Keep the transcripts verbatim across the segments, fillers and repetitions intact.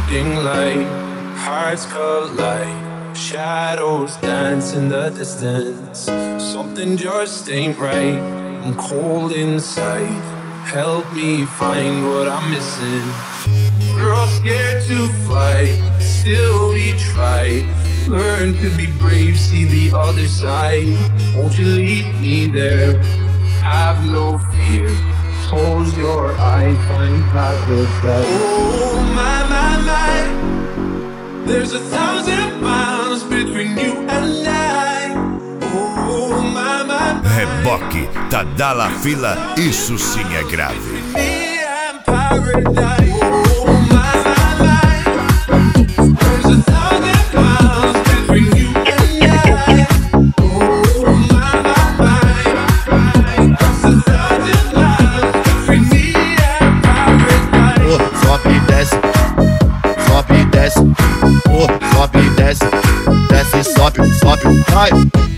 drifting light, hearts collide, shadows dance in the distance. Something just ain't right, I'm cold inside. Help me find what I'm missing. We're all scared to fly, still we try. Learn to be brave, see the other side. Won't you lead me there? Have no fear. Close your eyes, find paradise. Oh my, my, my. There's a thousand miles between you and I. Oh my, my, my. Reboque, Tadala Fila, isso sim é grave. Me and paradise. Oh my, my, my. There's a thousand miles between you and I. Oh my, my, my. There's a thousand miles between me and paradise. Oh, sobe e desce, sobe e desce, oh, sobe e desce, desce e sobe, sobe, vai.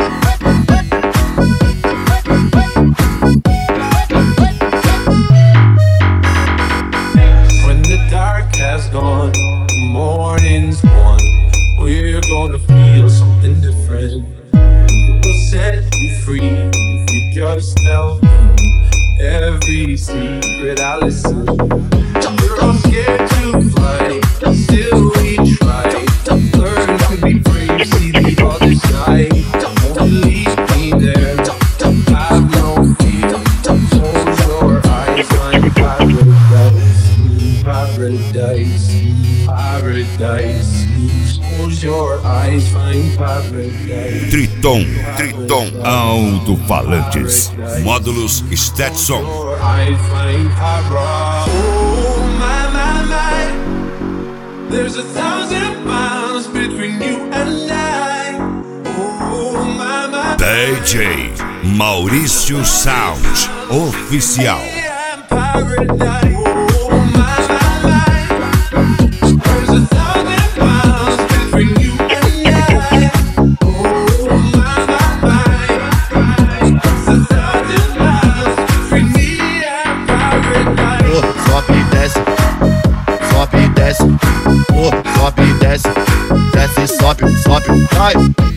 When the dark has gone, the morning's won. We're gonna feel something different. We'll set you free if you just tell me every secret I listen. We're all scared to fly, still we try. Learn to be brave, see the other side. Won't leave me there, have no fear. Close your eyes, find paradise, paradise, paradise. Close your eyes, find paradise. Triton, Triton, alto-falantes, módulos Stetson. Your eyes find paradise. Oh my, my, my. There's a thousand miles between you and I. Oh my, my, my. D J Maurício Sound Oficial. And paradise. Oh my, my, my. There's a thousand miles between you and I. Oh my, my, my. There's a thousand miles between me and paradise. Oh, sobe e desce, sobe e desce, oh, sobe e desce, desce e sobe, sobe, vai.